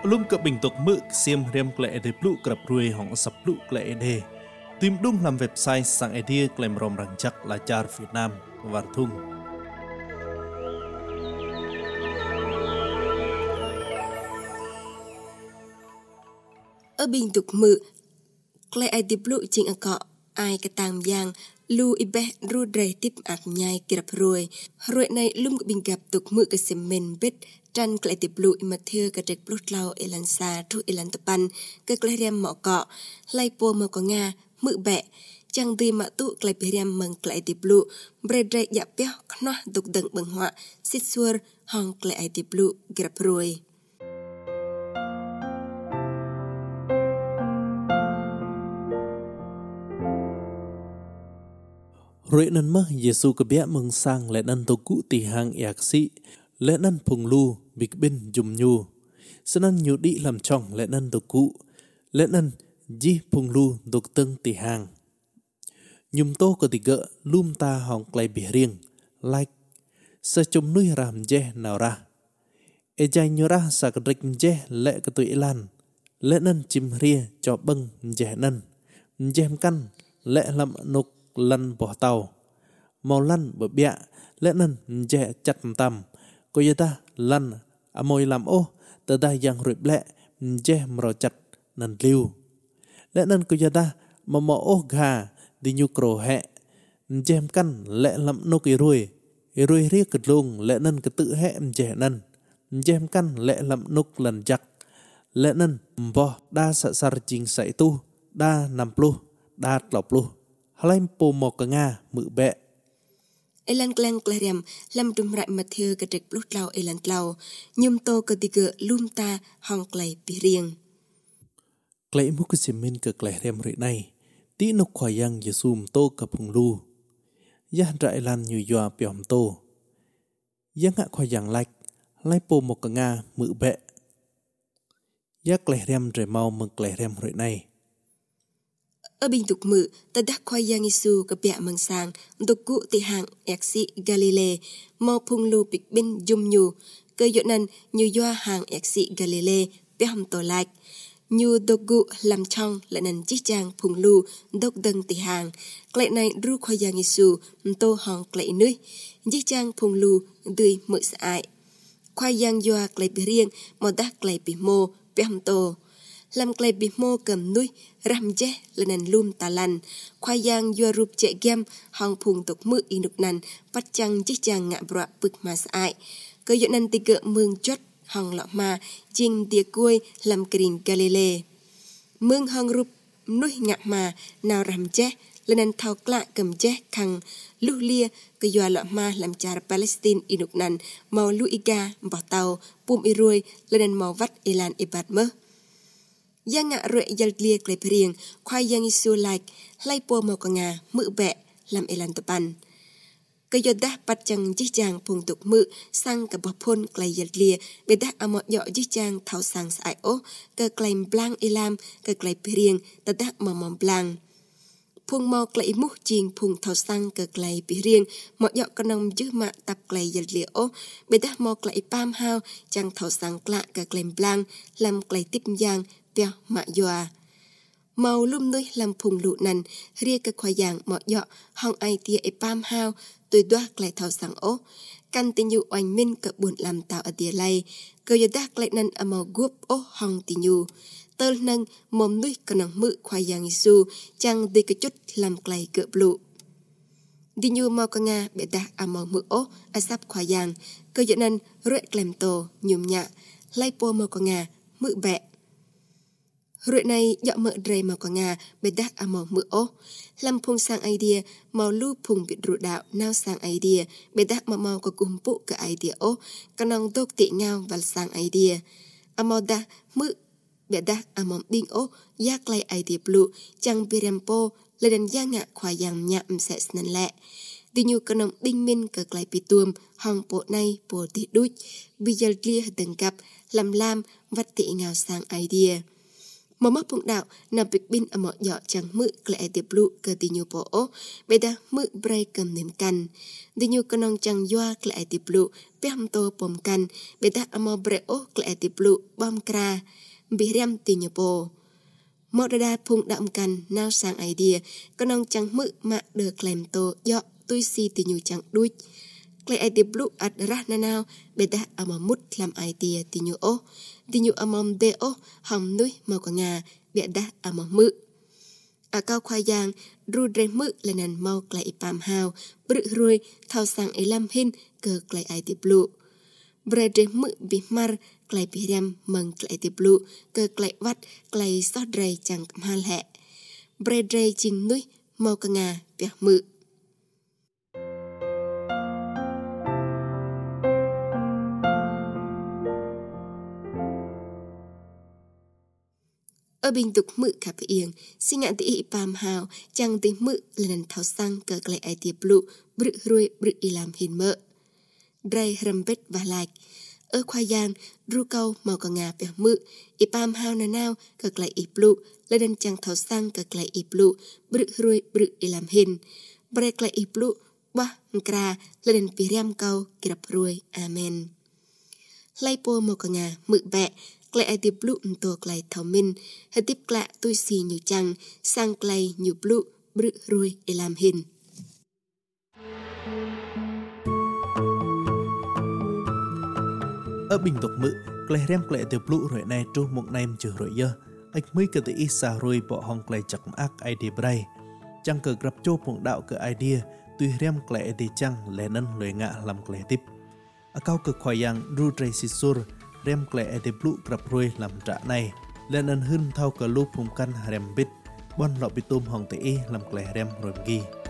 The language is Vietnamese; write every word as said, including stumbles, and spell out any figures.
Pelum ke bentuk mực xiêm rem klei de plu kerap ruai hong sập plu klei de. Tìm đúng làm website sang idea klaim rom rang chắc là char Việt Nam và thung. Ở bình tục mực klei de plu ching ở cọ ai cái tam giang lu ibe ru dre tip ap nhai kerap ruai. Ruai này lum ke bình gặp tục mực ke semen bet Tran klei de plu imathir ke trek plut lau elan sa thu elan tepan ke klei rem mo cọ lai po mo ko nga mực bẹ chẳng đi mà tụ klei periam meng klei de plu bredre ya peh khno duk deng beng hwa sit sur hong klei de plu kerap ruai. Rồi nên mơ Giêsu ke bia mừng sang lẽ nan to cụ tì hang yak si lẽ nan phùng lu big bin jum nyu sanan nyu đi làm chong lẽ nan to cụ lẽ nan ji phùng lu duk teng tì hang nhum to ko tiga lum ta hong klei bi rieng like sa chum nui ram je nào ra e jai nyura sa kadrik je lẽ ke tu ilan lẽ nan chim ria cho beng je nan jem kan lẽ lam nuk lăn bỏ tàu màu lăn bờ bẹ lẽ nần dẹ chặt tầm cô y ta lăn à môi làm ô tờ ta giang rụi lẹ dẹ mờ chặt nần liu lẽ nần cô y ta mà mỏ ô gà đi nhu cro hẹ dẹm căn lẽ lắm nô kỳ ruồi ruồi riết cực luôn lẽ nần cái tự hẹ dẹ nần dẹm căn lẽ lắm núc lần chặt lẽ nần bò đa sợ sar chinh sậy tu đa nằm plu đa lọc plu halaim po mo ka nga mự bẹ. Elan klang klariam lam dum rai mathir ka trek plut lau elan lau nyum to ka tiga lum ta hong klei pi rieng. Klei mu ka simin ka klariam ri này ti nok khoyang Yesum to ka phung lu. Ya ra elan nyu yua piom to. Ya nga khoyang like lai po mo ka nga mự bẹ. Ya klariam re mau mừng klariam ri này. Ở bình tục mự, ta đắc khoai giang Giêsu ka bẹ mừng sang, độc cụ tì hạng yak si Galilee, mò phung lu bịch bin jum nyu, cơ dụ nan như doa hàng yak si Galilee, bẹ hầm tổ lạc. Như độc cụ làm trong lại nần chích chang phung lu, độc đâng tì hạng, klei này ru khoai giang Giêsu, tô hong klei nuôi, chích chang phung lu, đuôi mự sa ai. Khoai giang doa klei bì riêng, mò đắc klei bì mô, bẹ hầm tổ. Làm klei bì mô cầm nuôi, ram je lenan lum talan khoai yang yua rup che gem hong phung tok mự inuk nan pat chang chích chang ngạ bra pực mà sai cơ dụ nan tì gợ mương chốt hong lọ ma ching tia cuôi làm kring Galilee mương hong rup nuôi ngạ mà nào ram je lenan thao klạ cầm je khang lu lia cơ dụ lọ ma làm char Palestine inuk nan mau lu iga bỏ tàu pum irui lenan mau vắt elan ibat mơ yang ngạ rụi yal lia klei perieng khoai yang Giêsu like lai po mo ka nga mự bẹ làm elan tapan cơ yo dah pat chang chi chang phung tuk mự sang ka bopon klei yal lia be dah amo yo chi chang thau sang sai o ka klei blang elam ka klei perieng ta dah mo mom blang phung mo klei mu ching phung thau sang ka klei perieng mo yo kanong ju ma tap klei yal lia o be dah mo klei pam hao chang thau sang kla ka klei blang làm klei tip yang bèo mạ dòa màu lum nuôi làm phùng lụ nằn ria cái khoai giang mọ dọ hong ai tia e pam hao tôi đoác lại thảo sang ố căn tình nhu oanh minh cỡ buồn làm tạo ở tia lay cơ yo đắc lại nằn ở màu guốc ố hong tình nhu tơ nâng mồm nuôi cơ nòng mự khoai giang Giêsu chăng đi cái chút làm clay cỡ lụ đi nhu màu ca nga bệ đắc ở màu mự ố ở sắp khoai giang cơ yo nằn rưỡi klem tổ nhùm nhạ lai po màu ca nga mự bẹ. Rồi này dọ mỡ dre màu có nga bê đắc à màu mỡ ô. Làm phung sang idea màu lưu phung biệt rụ đạo nào sang idea bê đắc màu màu có cùng phụ cả idea ô. Cả nông đốc tị ngao vào sang idea. À màu đa mỡ bê đắc à màu binh ô giác lại idea blue chẳng bê rèm po lên đàn gia ngạ khoa yang nhạm sẽ snan lẹ. Đi nhu cả nông binh minh cực lại bị tuồm hong bộ này bộ tị đuch. Bây giờ lia từng cặp làm lam vắt tị ngao sang idea. Mà mất phụng đạo nằm bịch bin ở mọi dọ chẳng mự lệ tiệp lụ cơ tì nhu bộ ố. Bê ta mự bray cầm nếm căn. Tì nhu cơ nông chẳng doa lệ tiệp lụ bê hâm tô bồm căn. Bê ta ở mò bray ố lệ tiệp lụ bom kra. Bì rem tì nhu bộ. Mọ đa đa phụng đạo căn nào sang idea. Cơ nông chẳng mự mạ đờ klem tô dọ tui si tì nhu chẳng đuôi. Klei ai tiệp lụ ạt rah na nào. Bê ta ở mò mút làm idea tì nhu ố. Tì nhu ở mòm đê ố hòm nuôi mò có ngà. Bịa đá ở mò mự. Ở cao khoai giang, ru rê mự là nền mau klei pam hào, bự ruồi thao sang ấy lâm hin cơ klei ai tiệp lụ. Bre rê mự bị mar klei bị rem mừng klei tiệp lụ, cơ klei vắt klei sót rây chẳng cầm hàn hẹ. Bre rê chinh nuôi mau cả ngà bịa mự. Ở bình tục mự khá bởi yên, xin ngạn tỉ ý pàm hào, chẳng tỉ mự là nền thảo sang cơ klei ai tiệp lụ, bự ruồi bự y làm hình mỡ. Dray râm bết và lạch. Ở khoai giang, ru câu màu cả ngà bẻ mự, ý pàm hào nà nào cơ klei ý lụ, là nền chẳng thảo sang cơ klei ý lụ, bự ruồi bự y làm hình. Bray klei ý lụ, bá nkra, là nền bì rem câu, kì rập ruồi, amen. Lai po màu cả ngà, mự bẹ, klei ai tiệp lụ tổ klei thảo minh, hãy tiếp klạ tôi xì nhiều chăng, sang klei nhiều lụ, bự ruồi để làm hình. Ở bình tục mự, klei rem klei tiệp lụ rồi này trú một nem chữ rồi dơ. Ếch mới cơ tỷ xa rồi bỏ hong klei chặt ác ai đi bray. Chẳng cơ grab chô một đạo cơ idea, tuy rem klei đi chăng lẽ nân lưỡi ngạ làm klei tiếp. Ở cao cực khoai yang ru tray si sur, rem klei ai tiệp lụ grab ruồi làm trả này. Lẽ nân hưng thao cơ lũ phùng căn rem bít, bon lọ bị tôm hong tỷ làm klei rem rồi ghi.